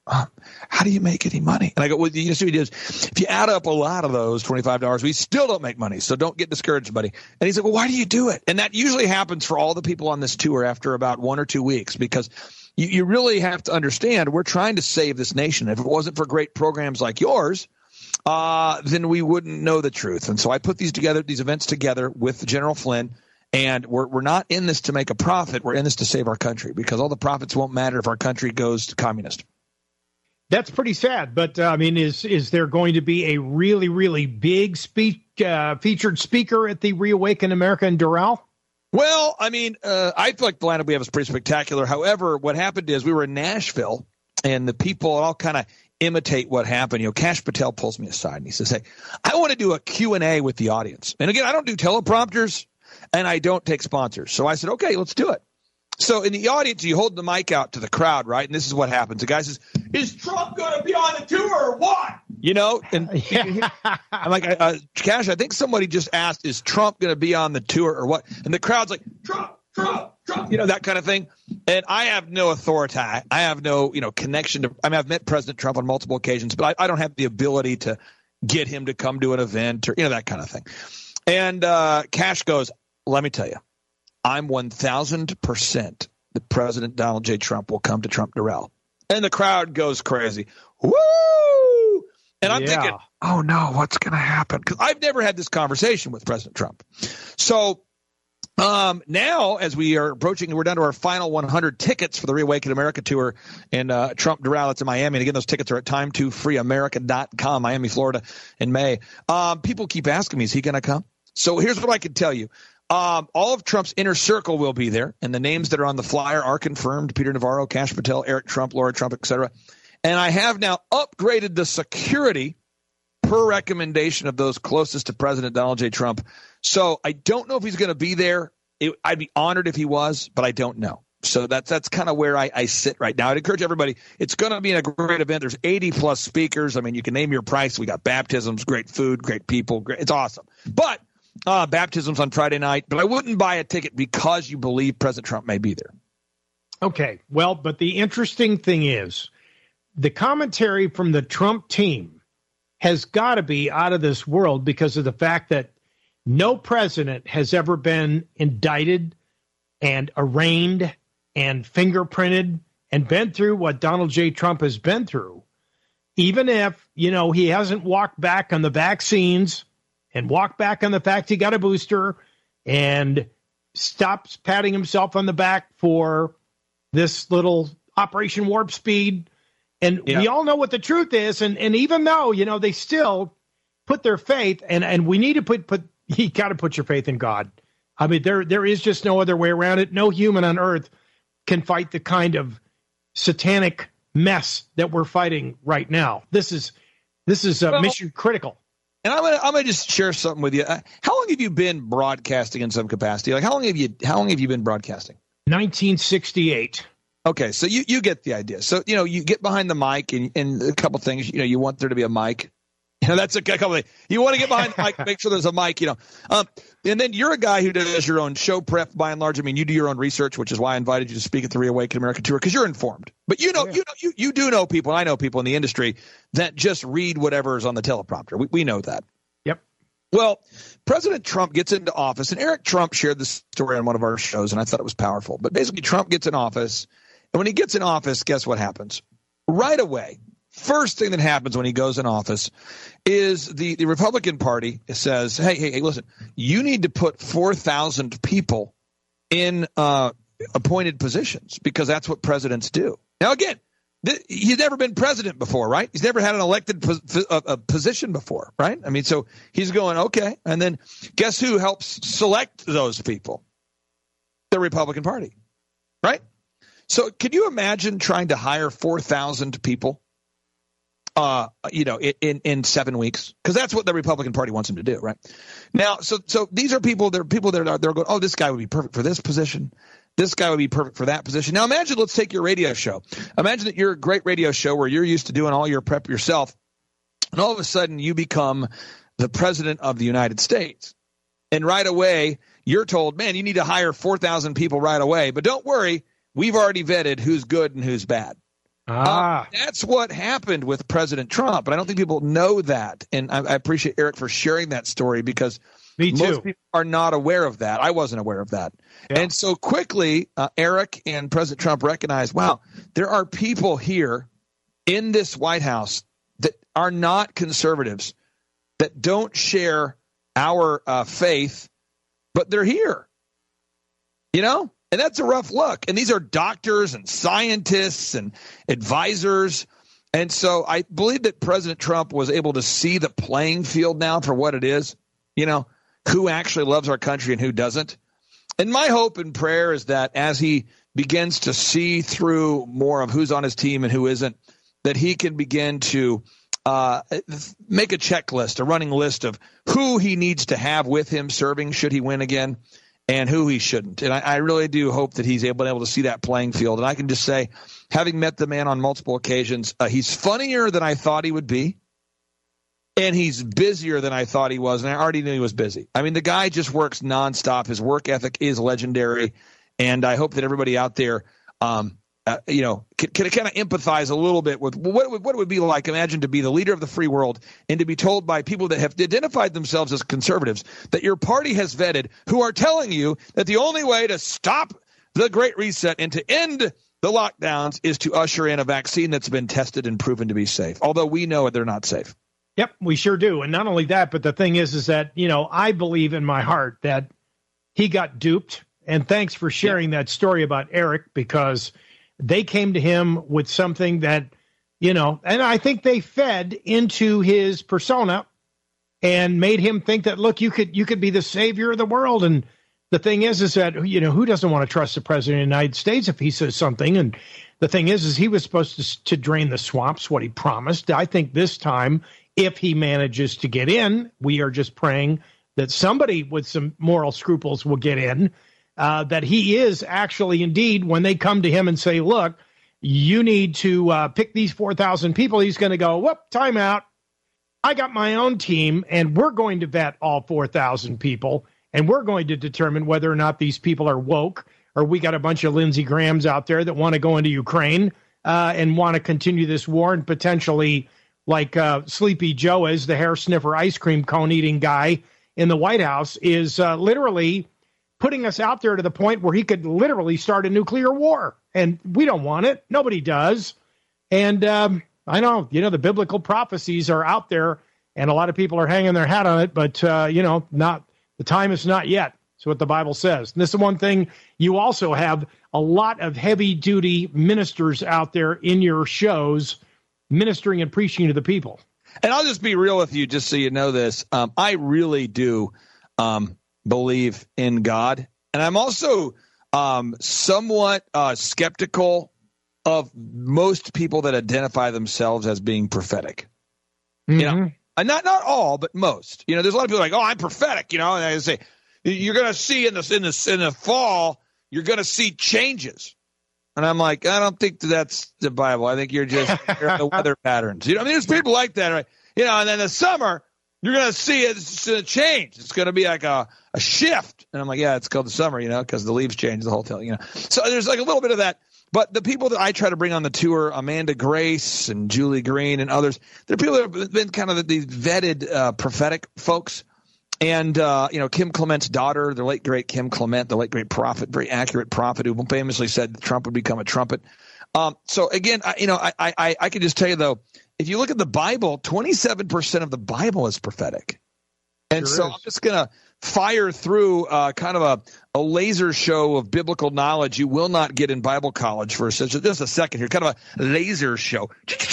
oh, how do you make any money? And I go, well, you see what he does? If you add up a lot of those twenty-five dollars, we still don't make money. So don't get discouraged, buddy. And he's like, well, why do you do it? And that usually happens for all the people on this tour after about one or two weeks, because you, you really have to understand we're trying to save this nation. If it wasn't for great programs like yours, uh, then we wouldn't know the truth. And so I put these together, these events together with General Flynn. And we're we're not in this to make a profit. We're in this to save our country, because all the profits won't matter if our country goes to communist. That's pretty sad. But, uh, I mean, is is there going to be a really, really big speak, uh, featured speaker at the Reawaken America in Doral? Well, I mean, uh, I feel like the lineup we have is pretty spectacular. However, what happened is we were in Nashville, and the people all kind of imitate what happened. You know, Kash Patel pulls me aside, and he says, hey, I want to do a Q and A with the audience. And again, I don't do teleprompters. And I don't take sponsors. So I said, okay, let's do it. So in the audience, you hold the mic out to the crowd, right? And this is what happens. The guy says, is Trump going to be on the tour or what? You know, and yeah. I'm like, uh, Kash, I think somebody just asked, is Trump going to be on the tour or what? And the crowd's like, Trump, Trump, Trump, you know, that kind of thing. And I have no authority. I have no, you know, connection to, I mean, I've met President Trump on multiple occasions, but I, I don't have the ability to get him to come to an event or, you know, that kind of thing. And uh, Kash goes, let me tell you, I'm one thousand percent that President Donald J. Trump will come to Trump Doral. And the crowd goes crazy. Woo! And I'm yeah. thinking, oh, no, what's going to happen? Because I've never had this conversation with President Trump. So um, now, as we are approaching, we're down to our final one hundred tickets for the Reawaken America tour in uh, Trump Doral. It's in Miami. And again, those tickets are at time to free america dot com, Miami, Florida, in May. Um, people keep asking me, is he going to come? So here's what I can tell you. Um, all of Trump's inner circle will be there, and the names that are on the flyer are confirmed: Peter Navarro, Kash Patel, Eric Trump, Laura Trump, et cetera. And I have now upgraded the security per recommendation of those closest to President Donald J. Trump. So I don't know if he's going to be there. It, I'd be honored if he was, but I don't know. So that's that's kind of where I, I sit right now. I'd encourage everybody. It's going to be a great event. There's eighty plus speakers. I mean, you can name your price. We got baptisms, great food, great people. Great, it's awesome. But Uh, baptisms on Friday night, but I wouldn't buy a ticket because you believe President Trump may be there. Okay, well, but the interesting thing is the commentary from the Trump team has got to be out of this world because of the fact that no president has ever been indicted and arraigned and fingerprinted and been through what Donald J. Trump has been through, even if, you know, he hasn't walked back on the vaccines and walk back on the fact he got a booster and stops patting himself on the back for this little Operation Warp Speed. And yeah. we all know what the truth is. And and even though, you know, they still put their faith, and, and we need to put, put you got to put your faith in God. I mean, there there is just no other way around it. No human on earth can fight the kind of satanic mess that we're fighting right now. This is, this is uh, well, mission critical. And I'm gonna I'm gonna just share something with you. Uh, how long have you been broadcasting in some capacity? Like how long have you how long have you been broadcasting? nineteen sixty-eight. Okay, so you, you get the idea. So you know you get behind the mic and, and a couple things. You know you want there to be a mic. You know that's a couple of things. You want to get behind the mic, make sure there's a mic. You know, um, and then you're a guy who does your own show prep by and large. I mean, you do your own research, which is why I invited you to speak at the Reawaken America tour because you're informed. But you know, yeah. you know, you you do know people. I know people in the industry that just read whatever is on the teleprompter. We we know that. Well, President Trump gets into office, and Eric Trump shared this story on one of our shows, and I thought it was powerful. But basically, Trump gets in office, and when he gets in office, guess what happens? Right away, first thing that happens when he goes in office is the, the Republican Party says, hey, hey, hey, listen, you need to put four thousand people in uh, appointed positions because that's what presidents do. Now, again, he's never been president before, right? He's never had an elected pos- a position before, right? I mean, so he's going, okay. And then guess who helps select those people? The Republican Party, right? So can you imagine trying to hire four thousand people, uh, you know, in, in seven weeks? Because that's what the Republican Party wants him to do, right? Now, so so these are people, they're people that are they're going, oh, this guy would be perfect for this position. This guy would be perfect for that position. Now, imagine, let's take your radio show. Imagine that you're a great radio show where you're used to doing all your prep yourself, and all of a sudden you become the president of the United States. And right away, you're told, man, you need to hire four thousand people right away. But don't worry, we've already vetted who's good and who's bad. Ah. Um, that's what happened with President Trump, and I don't think people know that. And I, I appreciate Eric for sharing that story because Me too. most people are not aware of that. I wasn't aware of that. Yeah. And so quickly, uh, Eric and President Trump recognized, wow, there are people here in this White House that are not conservatives, that don't share our uh, faith, but they're here. You know? And that's a rough look. And these are doctors and scientists and advisors. And so I believe that President Trump was able to see the playing field now for what it is, you know, who actually loves our country and who doesn't. And my hope and prayer is that as he begins to see through more of who's on his team and who isn't, that he can begin to uh, make a checklist, a running list of who he needs to have with him serving should he win again, and who he shouldn't. And I, I really do hope that he's able, able to see that playing field. And I can just say, having met the man on multiple occasions, uh, he's funnier than I thought he would be. And he's busier than I thought he was. And I already knew he was busy. I mean, the guy just works nonstop. His work ethic is legendary. And I hope that everybody out there, um, uh, you know, can, can kind of empathize a little bit with what it, would, what it would be like. Imagine to be the leader of the free world and to be told by people that have identified themselves as conservatives that your party has vetted, who are telling you that the only way to stop the Great Reset and to end the lockdowns is to usher in a vaccine that's been tested and proven to be safe, although we know they're not safe. Yep, we sure do. And not only that, but the thing is, is that, you know, I believe in my heart that he got duped. And thanks for sharing yeah. that story about Eric, because they came to him with something that, you know, and I think they fed into his persona and made him think that, look, you could you could be the savior of the world. And the thing is, is that, you know, who doesn't want to trust the president of the United States if he says something? And the thing is, is he was supposed to, to drain the swamps, what he promised. I think this time, if he manages to get in, we are just praying that somebody with some moral scruples will get in. Uh, that he is actually, indeed, when they come to him and say, look, you need to uh, pick these four thousand people, he's going to go, whoop, time out. I got my own team, and we're going to vet all four thousand people, and we're going to determine whether or not these people are woke, or we got a bunch of Lindsey Grahams out there that want to go into Ukraine uh, and want to continue this war, and potentially, like uh, Sleepy Joe is, the hair sniffer ice cream cone eating guy in the White House, is uh, literally putting us out there to the point where he could literally start a nuclear war. And we don't want it. Nobody does. And um, I know, you know, the biblical prophecies are out there, and a lot of people are hanging their hat on it, but, uh, you know, not the time is not yet. That's what the Bible says. And this is one thing. You also have a lot of heavy-duty ministers out there in your shows ministering and preaching to the people. And I'll just be real with you, just so you know this. Um, I really do um, – believe in God. And I'm also um, somewhat uh, skeptical of most people that identify themselves as being prophetic. Mm-hmm. You know, and not not all, but most. You know, there's a lot of people like, oh, I'm prophetic. You know, and I say, you're going to see in the in the in the fall, you're going to see changes. And I'm like, I don't think that's the Bible. I think you're just you're the weather patterns. You know, I mean, there's people like that, right? You know, and then the summer, you're going to see it, it's going to change. It's going to be like a, a shift. And I'm like, yeah, it's called the summer, you know, because the leaves change the whole thing, you know. So there's like a little bit of that. But the people that I try to bring on the tour, Amanda Grace and Julie Green and others, they're people that have been kind of these vetted uh, prophetic folks. And, uh, you know, Kim Clement's daughter, the late, great Kim Clement, the late, great prophet, very accurate prophet who famously said that Trump would become a trumpet. Um, so, again, I, you know, I, I, I can just tell you, though, if you look at the Bible, twenty-seven percent of the Bible is prophetic. And sure so is. I'm just going to fire through uh, kind of a, a laser show of biblical knowledge you will not get in Bible college for just a second here, kind of a laser show.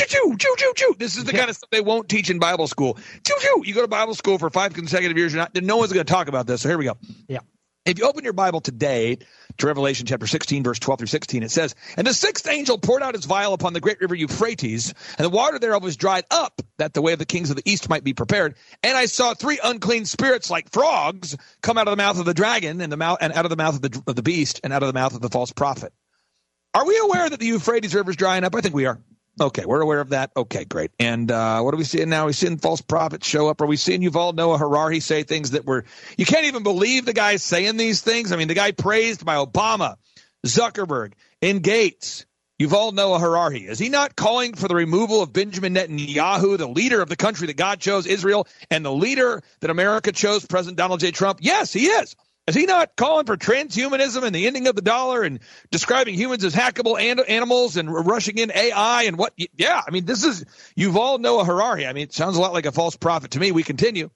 This is the yeah. kind of stuff they won't teach in Bible school. You go to Bible school for five consecutive years, you're not, no one's going to talk about this. So here we go. Yeah. If you open your Bible today to Revelation chapter sixteen, verse twelve through sixteen, it says, and the sixth angel poured out his vial upon the great river Euphrates, and the water thereof was dried up, that the way of the kings of the east might be prepared. And I saw three unclean spirits like frogs come out of the mouth of the dragon, and the mouth and out of the mouth of the, of the beast, and out of the mouth of the false prophet. Are we aware that the Euphrates River is drying up? I think we are. Okay, we're aware of that. Okay, great. And uh, what are we seeing now? Are we seeing false prophets show up? Are we seeing Yuval Noah Harari say things that were – you can't even believe the guy's saying these things? I mean, the guy praised by Obama, Zuckerberg, and Gates. Yuval Noah Harari, is he not calling for the removal of Benjamin Netanyahu, the leader of the country that God chose, Israel, and the leader that America chose, President Donald J. Trump? Yes, he is. Is he not calling for transhumanism and the ending of the dollar and describing humans as hackable an- animals and rushing in A I and what? Yeah, I mean, this is Yuval Noah Harari. I mean, it sounds a lot like a false prophet to me. We continue.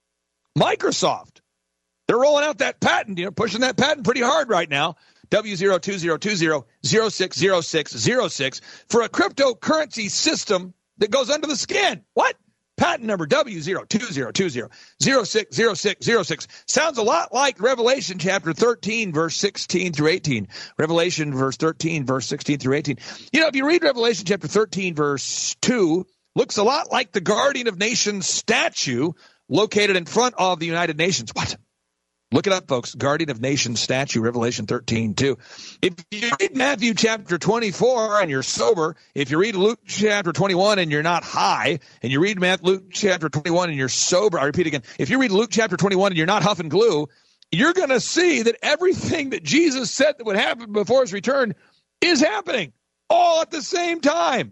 Microsoft, they're rolling out that patent, you know, pushing that patent pretty hard right now. W zero two zero two zero zero six zero six zero six for a cryptocurrency system that goes under the skin. What? Patent number W zero two zero two zero zero six zero six zero six. Sounds a lot like Revelation chapter thirteen, verse sixteen through eighteen. Revelation verse thirteen, verse sixteen through eighteen. You know, if you read Revelation chapter thirteen, verse two, looks a lot like the Guardian of Nations statue located in front of the United Nations. What? Look it up, folks. Guardian of Nations statue, Revelation thirteen, two. If you read Matthew chapter twenty-four and you're sober, if you read Luke chapter twenty-one and you're not high, and you read Matthew, Luke chapter twenty-one and you're sober, I repeat again, if you read Luke chapter twenty-one and you're not huff and glue, you're going to see that everything that Jesus said that would happen before his return is happening all at the same time.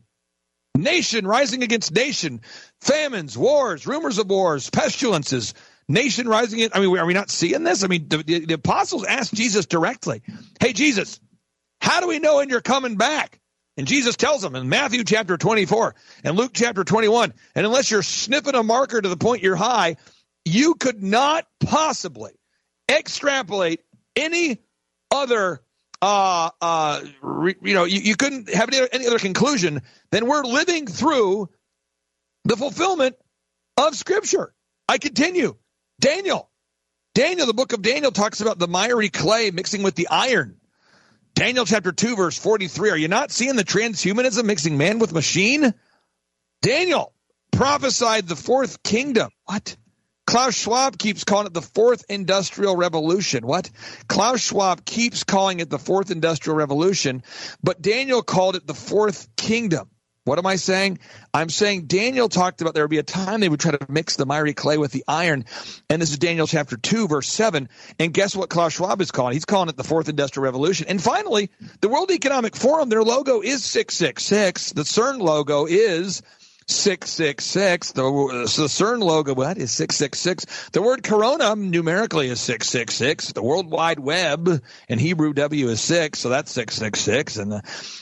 Nation rising against nation, famines, wars, rumors of wars, pestilences, nation rising in. I mean, are we not seeing this? I mean, the, the, the apostles asked Jesus directly, hey, Jesus, how do we know when you're coming back? And Jesus tells them in Matthew chapter twenty-four and Luke chapter twenty-one, and unless you're sniffing a marker to the point you're high, you could not possibly extrapolate any other, uh, uh, re, you know, you, you couldn't have any, any other conclusion than we're living through the fulfillment of Scripture. I continue. Daniel. Daniel, the book of Daniel talks about the miry clay mixing with the iron. Daniel chapter two, verse forty-three. Are you not seeing the transhumanism mixing man with machine? Daniel prophesied the fourth kingdom. What? Klaus Schwab keeps calling it the fourth industrial revolution. What? Klaus Schwab keeps calling it the fourth industrial revolution, but Daniel called it the fourth kingdom. What am I saying? I'm saying Daniel talked about there would be a time they would try to mix the miry clay with the iron. And this is Daniel chapter two, verse seven. And guess what Klaus Schwab is calling? He's calling it the fourth industrial revolution. And finally, the World Economic Forum, their logo is six six six. The CERN logo is six six six. The, the CERN logo, what is six six six? The word corona numerically is six six six. The World Wide Web in Hebrew W is six, so that's six six six. And the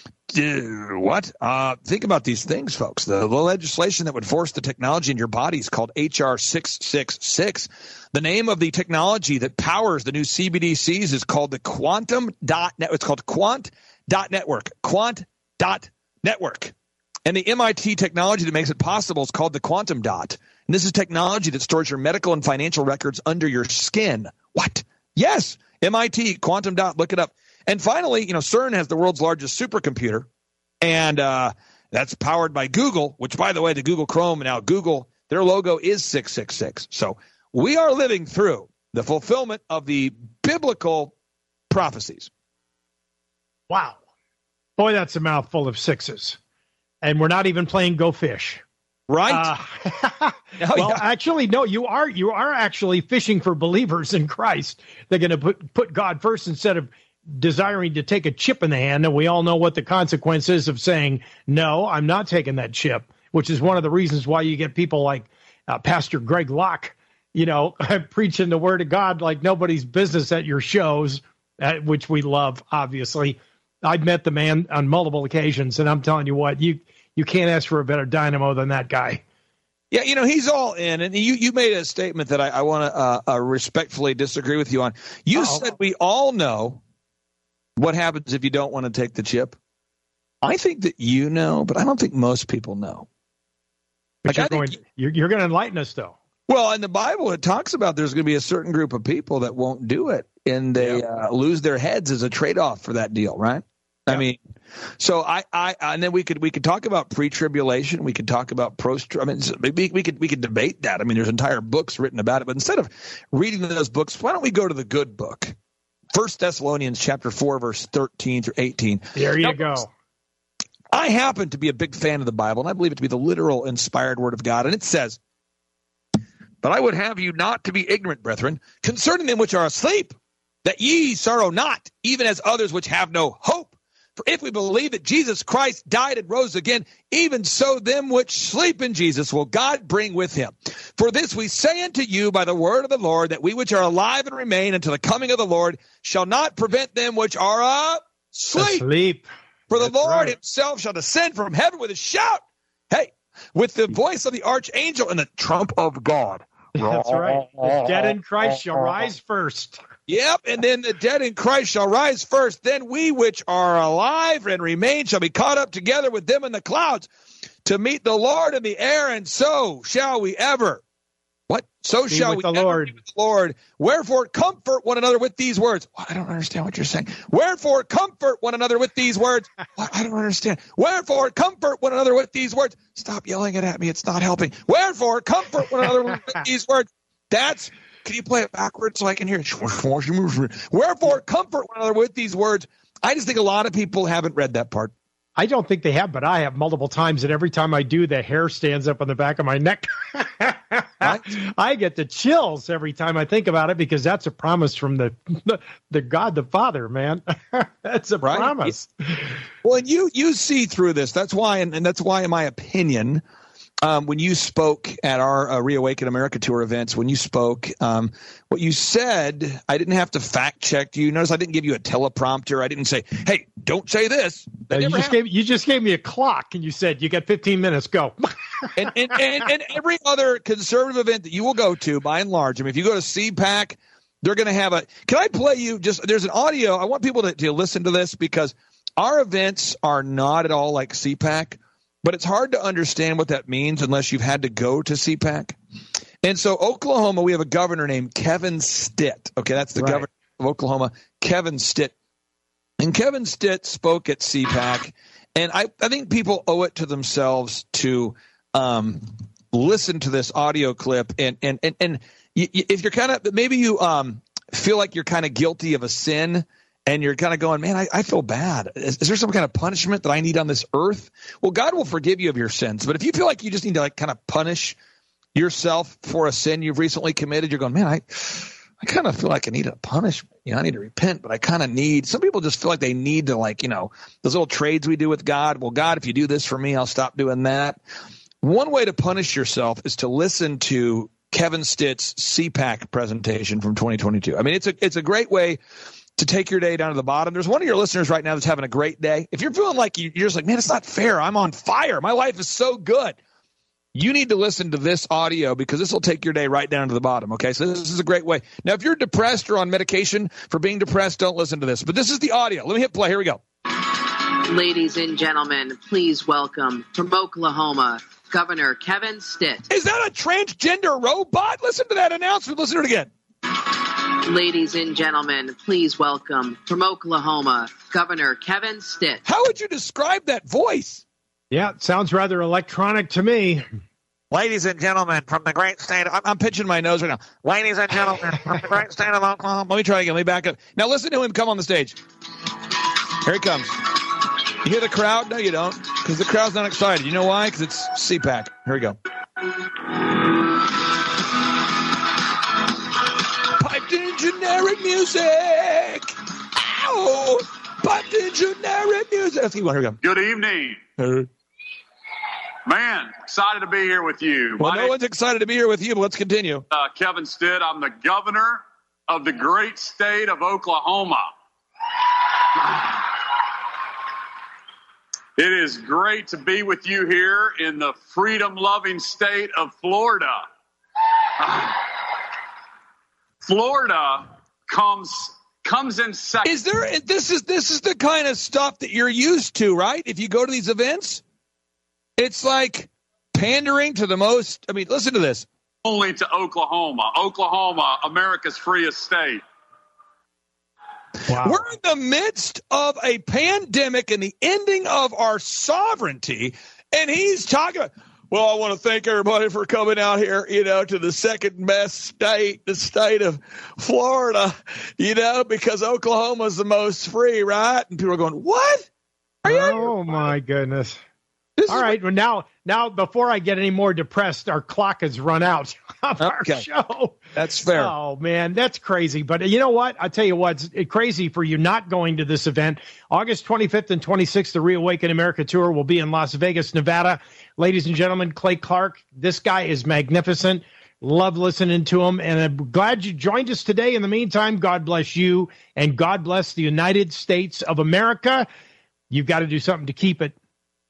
Uh, what? Uh, think about these things, folks. The, the legislation that would force the technology in your body is called H R six six six. The name of the technology that powers the new C B D Cs is called the Quantum dot net. It's called Quant dot network. Quant dot network. And the M I T technology that makes it possible is called the Quantum Dot. And this is technology that stores your medical and financial records under your skin. What? Yes, M I T, Quantum Dot. Look it up. And finally, you know, CERN has the world's largest supercomputer, and uh, that's powered by Google, which, by the way, the Google Chrome and now Google, their logo is six six six. So we are living through the fulfillment of the biblical prophecies. Wow. Boy, that's a mouthful of sixes. And we're not even playing Go Fish. Right. Uh, oh, well, yeah. actually, no, you are you are actually fishing for believers in Christ. They're going to put, put God first instead of desiring to take a chip in the hand, and we all know what the consequence is of saying, no, I'm not taking that chip, which is one of the reasons why you get people like uh, Pastor Greg Locke, you know, preaching the word of God like nobody's business at your shows, uh, which we love, obviously. I've met the man on multiple occasions, and I'm telling you what, you you can't ask for a better dynamo than that guy. Yeah, you know, he's all in, and you, you made a statement that I, I want to uh, uh, respectfully disagree with you on. You Uh-oh. said we all know what happens if you don't want to take the chip. I think that you know, but I don't think most people know. But like, you're, going, think, you're, you're going to enlighten us, though. Well, in the Bible, it talks about there's going to be a certain group of people that won't do it, and they yeah. uh, lose their heads as a trade-off for that deal, right? Yeah. I mean, so I, I, and then we could we could talk about pre-tribulation. We could talk about post. I mean, we, we could we could debate that. I mean, there's entire books written about it. But instead of reading those books, why don't we go to the good book? First Thessalonians chapter four, verse thirteen through eighteen. There you now, go. I happen to be a big fan of the Bible, and I believe it to be the literal inspired word of God. And it says, "But I would have you not to be ignorant, brethren, concerning them which are asleep, that ye sorrow not, even as others which have no hope. For if we believe that Jesus Christ died and rose again, even so them which sleep in Jesus will God bring with him. For this we say unto you by the word of the Lord, that we which are alive and remain until the coming of the Lord shall not prevent them which are asleep. Asleep. For the That's Lord right. himself shall descend from heaven with a shout. Hey, with the voice of the archangel and the trump of God. That's right. The dead in Christ shall rise first. Yep, and then the dead in Christ shall rise first. Then we which are alive and remain shall be caught up together with them in the clouds to meet the Lord in the air, and so shall we ever. What? So Be shall with we the ever Lord. be with the Lord. Wherefore comfort one another with these words. What? I don't understand what you're saying. Wherefore comfort one another with these words. What? I don't understand. Wherefore comfort one another with these words. Stop yelling it at me. It's not helping. Wherefore comfort one another with these words. That's... Can you play it backwards so I can hear it? Wherefore, comfort one another with these words. I just think a lot of people haven't read that part. I don't think they have, but I have multiple times, and every time I do, the hair stands up on the back of my neck. Right? I get the chills every time I think about it, because that's a promise from the the God the Father, man. That's a Right? promise. Well, and you you see through this. That's why, and, and that's why, in my opinion, Um, when you spoke at our uh, Reawaken America Tour events, when you spoke, um, what you said, I didn't have to fact check you. Notice I didn't give you a teleprompter. I didn't say, hey, don't say this. Uh, you, just gave, you just gave me a clock, and you said, you got fifteen minutes, go. and, and, and, and every other conservative event that you will go to, by and large, I mean, if you go to C PAC, they're going to have a – can I play you just – there's an audio. I want people to, to listen to this, because our events are not at all like C PAC. But it's hard to understand what that means unless you've had to go to C PAC. And so Oklahoma, we have a governor named Kevin Stitt. Okay, that's the Right. governor of Oklahoma, Kevin Stitt. And Kevin Stitt spoke at C PAC. And I, I think people owe it to themselves to um, listen to this audio clip. And, and, and, and you, you, if you're kind of – maybe you um, feel like you're kind of guilty of a sin – and you're kind of going, man, I, I feel bad. Is, is there some kind of punishment that I need on this earth? Well, God will forgive you of your sins. But if you feel like you just need to like kind of punish yourself for a sin you've recently committed, you're going, man, I I kind of feel like I need a punishment. You know, I need to repent, but I kind of need – some people just feel like they need to like, you know, those little trades we do with God. Well, God, if you do this for me, I'll stop doing that. One way to punish yourself is to listen to Kevin Stitt's C PAC presentation from twenty twenty-two. I mean, it's a it's a great way – to take your day down to the bottom. There's one of your listeners right now that's having a great day. If you're feeling like you're just like, man, it's not fair. I'm on fire. My life is so good. You need to listen to this audio, because this will take your day right down to the bottom. Okay. So this is a great way. Now, if you're depressed or on medication for being depressed, don't listen to this, but this is the audio. Let me hit play. Here we go. Ladies and gentlemen, please welcome from Oklahoma, Governor Kevin Stitt. Is that a transgender robot? Listen to that announcement. Listen to it again. Ladies and gentlemen, please welcome from Oklahoma, Governor Kevin Stitt. How would you describe that voice? Yeah, it sounds rather electronic to me. Ladies and gentlemen, from the great state of, I'm, I'm pitching my nose right now. Ladies and gentlemen, from the great state of Oklahoma. Let me try again. Let me back up. Now listen to him come on the stage. Here he comes. You hear the crowd? No, you don't, because the crowd's not excited. You know why? Because it's C PAC. Here we go. Piped in generic music. Ow! Piped in generic music. Let's keep going. Here we go. Good evening. Uh, Man, excited to be here with you. well, My no name one's excited to be here with you, but let's continue. is uh, Kevin Stitt. I'm the governor of the great state of Oklahoma. It is great to be with you here in the freedom-loving state of Florida. Florida comes comes in second. Is there? This is this is the kind of stuff that you're used to, right? If you go to these events, it's like pandering to the most. I mean, listen to this. Only to Oklahoma. Oklahoma, America's freest state. Wow. We're in the midst of a pandemic and the ending of our sovereignty, and he's talking about, well, I want to thank everybody for coming out here, you know, to the second best state, the state of Florida, you know, because Oklahoma's the most free, right? And people are going, what? Are you Oh, my goodness. This All is right. Well, now, now, before I get any more depressed, our clock has run out. of our okay. show. That's fair. Oh, man, that's crazy. But you know what? I'll tell you what, it's crazy for you not going to this event. August twenty-fifth and twenty-sixth, the Reawaken America Tour will be in Las Vegas, Nevada. Ladies and gentlemen, Clay Clark, this guy is magnificent. Love listening to him, and I'm glad you joined us today. In the meantime, God bless you, and God bless the United States of America. You've got to do something to keep it.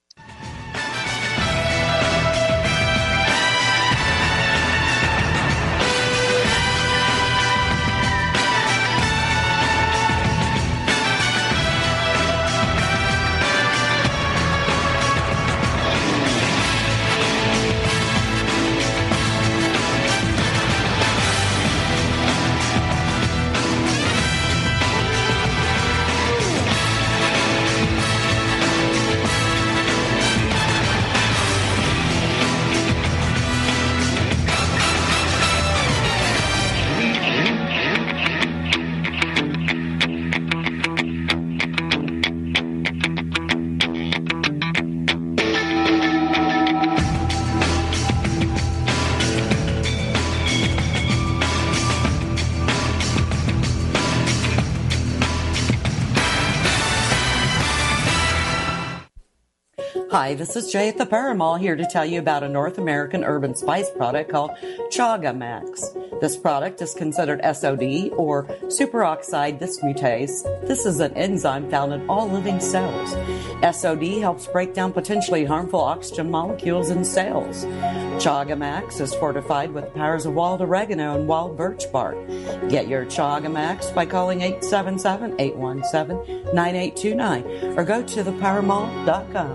Hi, this is Jay at the Paramall here to tell you about a North American urban spice product called Chaga Max. This product is considered S O D, or superoxide dismutase. This is an enzyme found in all living cells. S O D helps break down potentially harmful oxygen molecules in cells. Chaga Max is fortified with the powers of wild oregano and wild birch bark. Get your Chaga Max by calling eight seven seven, eight one seven, nine eight two nine or go to the power mall dot com.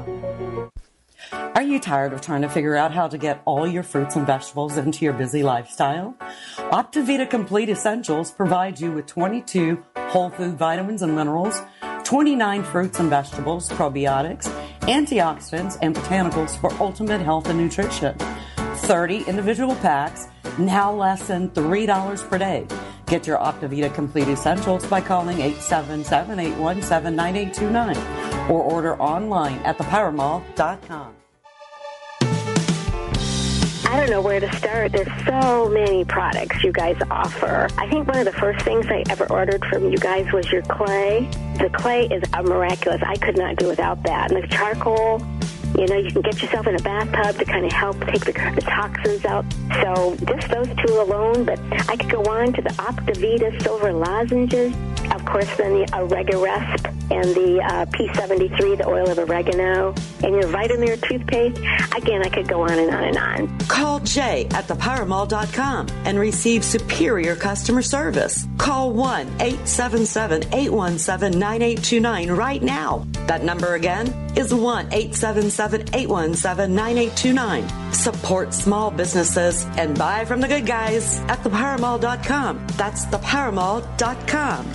Are you tired of trying to figure out how to get all your fruits and vegetables into your busy lifestyle? Optivita Complete Essentials provides you with twenty-two whole food vitamins and minerals, twenty-nine fruits and vegetables, probiotics, antioxidants, and botanicals for ultimate health and nutrition. thirty individual packs, now less than three dollars per day. Get your Optivita Complete Essentials by calling eight seven seven, eight one seven, nine eight two nine or order online at the power mall dot com. I don't know where to start. There's so many products you guys offer. I think one of the first things I ever ordered from you guys was your clay. The clay is a miraculous. I could not do without that. And the charcoal, you know, you can get yourself in a bathtub to kind of help take the, the toxins out. So just those two alone, but I could go on to the Optivita Silver Lozenges. Of course, then the Oregarest and the uh, P seventy-three, the oil of oregano, and your Vitamir toothpaste. Again, I could go on and on and on. Call Jay at the power mall dot com and receive superior customer service. Call one eight seven seven, eight one seven, nine eight two nine right now. That number again is one eight seven seven, eight one seven, nine eight two nine. Support small businesses and buy from the good guys at the power mall dot com. That's the power mall dot com.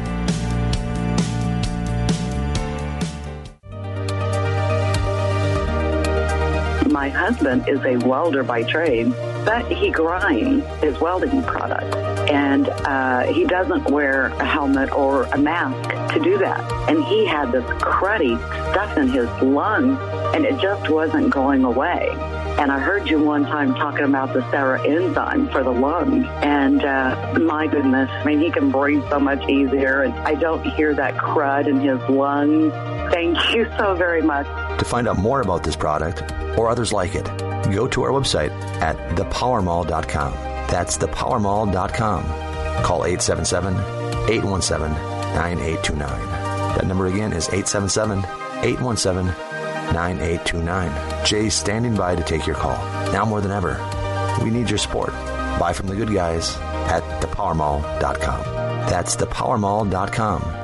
My husband is a welder by trade, but he grinds his welding product. And uh, he doesn't wear a helmet or a mask to do that. And he had this cruddy stuff in his lungs, and it just wasn't going away. And I heard you one time talking about the Sarah enzyme for the lungs. And uh, my goodness, I mean, he can breathe so much easier. And I don't hear that crud in his lungs. Thank you so very much. To find out more about this product or others like it, go to our website at the power mall dot com. That's the power mall dot com. Call eight seven seven, eight one seven, nine eight two nine. That number again is eight seven seven, eight one seven, nine eight two nine. Jay's standing by to take your call. Now more than ever, we need your support. Buy from the good guys at the power mall dot com. That's the power mall dot com.